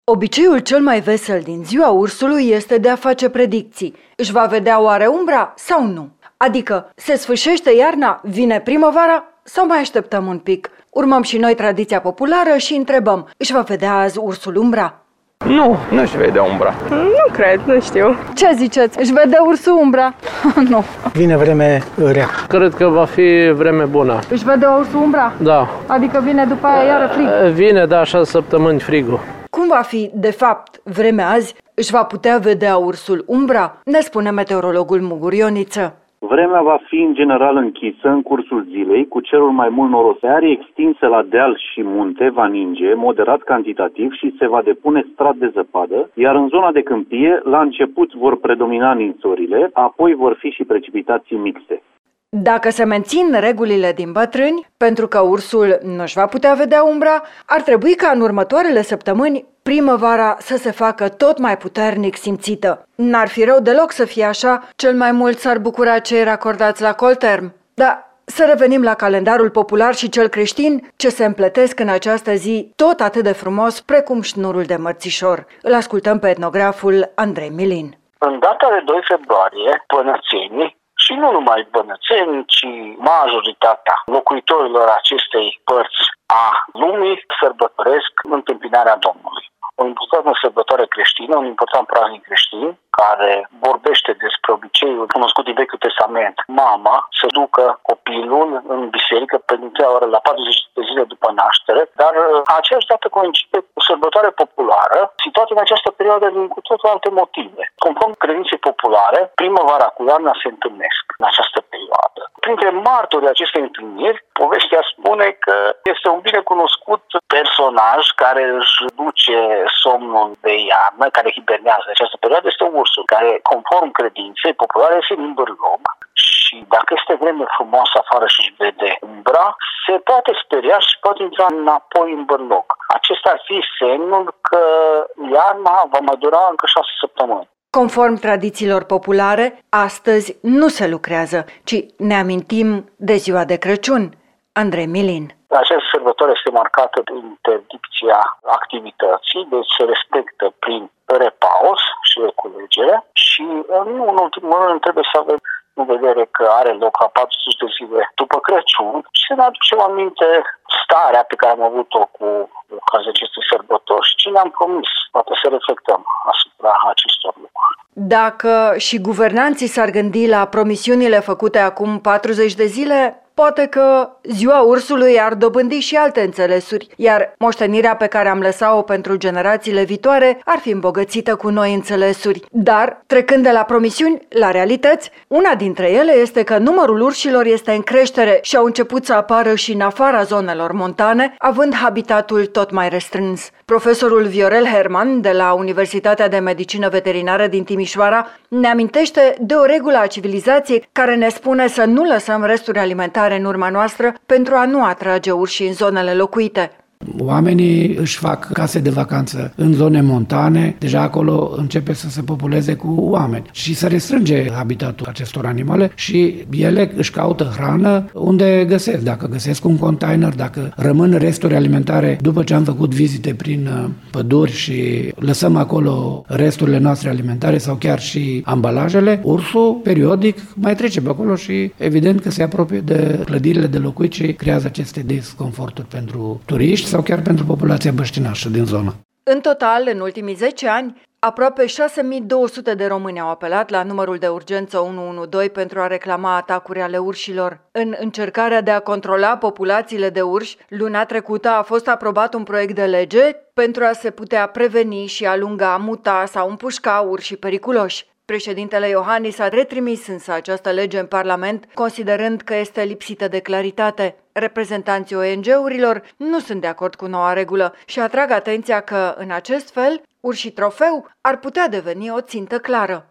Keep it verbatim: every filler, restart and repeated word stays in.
Obiceiul cel mai vesel din ziua ursului este de a face predicții. Își va vedea oare umbra sau nu? Adică, se sfârșește iarna, vine primăvara sau mai așteptăm un pic? Urmăm și noi tradiția populară și întrebăm, își va vedea azi ursul umbra? Nu, nu își vede umbra. Nu cred, nu știu. Ce ziceți? Își vede ursul umbra? Nu. Vine vreme rea. Cred că va fi vreme bună. Își vede ursul umbra? Da. Adică vine după aia iară frig? Vine, da, șase săptămâni frigul. Cum va fi, de fapt, vremea azi? Își va putea vedea ursul umbra? Ne spune meteorologul Mugur Ioniță. Vremea va fi în general închisă în cursul zilei, cu cerul mai mult noros. Arii extinse la deal și munte va ninge, moderat cantitativ, și se va depune strat de zăpadă, iar în zona de câmpie, la început vor predomina ninsorile, apoi vor fi și precipitații mixte. Dacă se mențin regulile din bătrâni, pentru că ursul nu își va putea vedea umbra, ar trebui ca în următoarele săptămâni primăvara să se facă tot mai puternic simțită. N-ar fi rău deloc să fie așa, cel mai mult s-ar bucura cei racordați la colterm. Dar să revenim la calendarul popular și cel creștin, ce se împletesc în această zi tot atât de frumos precum șnurul de mărțișor. Îl ascultăm pe etnograful Andrei Milin. În data de doi februarie, bănățenii, și nu numai bănățeni, ci majoritatea locuitorilor acestei părți a lumii sărbătoresc întâmpinarea Domnului. O importantă sărbătoare creștină, un important praznic creștin, care vorbește despre obiceiul cunoscut din Vechiul Testament. Mama să ducă copilul în biserică pentru întâia oară la patruzeci de zile după naștere, dar aceeași dată coincide cu o sărbătoare populară, situată în această perioadă din cu totul alte motive. Conform credinței populare, primăvara cu iarna se întâlnesc în această perioadă. Printre martorii acestei întâlniri, povestea spune că este un bine cunoscut personaj care își duce somnul de iarnă, care hibernează în această perioadă, este ursul, care, conform credinței populare, este din bârlog și dacă este vreme frumoasă afară și își vede umbra, se poate speria și poate intra înapoi în bârlog. Acesta ar fi semnul că iarna va mai dura încă șase săptămâni. Conform tradițiilor populare, astăzi nu se lucrează, ci ne amintim de ziua de Crăciun. Andrei Milin. Această sărbătoare este marcată de interdicția activității, deci se respectă prin repaus și reculegere și, nu în ultimul rând, trebuie să avem în vedere că are loc la patruzeci de zile după Crăciun și să ne aducem aminte starea pe care am avut-o cu ocazia acestui sărbători și ce ne-am promis. Poate să reflectăm asupra acestor lucruri. Dacă și guvernanții s-ar gândi la promisiunile făcute acum patruzeci de zile, poate că ziua ursului ar dobândi și alte înțelesuri, iar moștenirea pe care am lăsat-o pentru generațiile viitoare ar fi îmbogățită cu noi înțelesuri. Dar, trecând de la promisiuni la realități, una dintre ele este că numărul urșilor este în creștere și au început să apară și în afara zonelor montane, având habitatul tot mai restrâns. Profesorul Viorel Herman, de la Universitatea de Medicină Veterinară din Timișoara, ne amintește de o regulă a civilizației care ne spune să nu lăsăm resturi alimentare în urma noastră pentru a nu atrage urși în zonele locuite. Oamenii își fac case de vacanță în zone montane, deja acolo începe să se populeze cu oameni și se restrânge habitatul acestor animale și ele își caută hrană unde găsesc. Dacă găsesc un container, dacă rămân resturi alimentare după ce am făcut vizite prin păduri și lăsăm acolo resturile noastre alimentare sau chiar și ambalajele, ursul periodic mai trece pe acolo și evident că se apropie de clădirile de locuit și creează aceste disconforturi pentru turiști sau chiar pentru populația băștinașă din zonă. În total, în ultimii zece ani, aproape șase mii două sute de români au apelat la numărul de urgență unu unu doi pentru a reclama atacuri ale urșilor. În încercarea de a controla populațiile de urși, luna trecută a fost aprobat un proiect de lege pentru a se putea preveni și alunga, muta sau împușca urșii periculoși. Președintele Iohannis a retrimis însă această lege în Parlament, considerând că este lipsită de claritate. Reprezentanții O N G-urilor nu sunt de acord cu noua regulă și atrag atenția că, în acest fel, urșii trofeu ar putea deveni o țintă clară.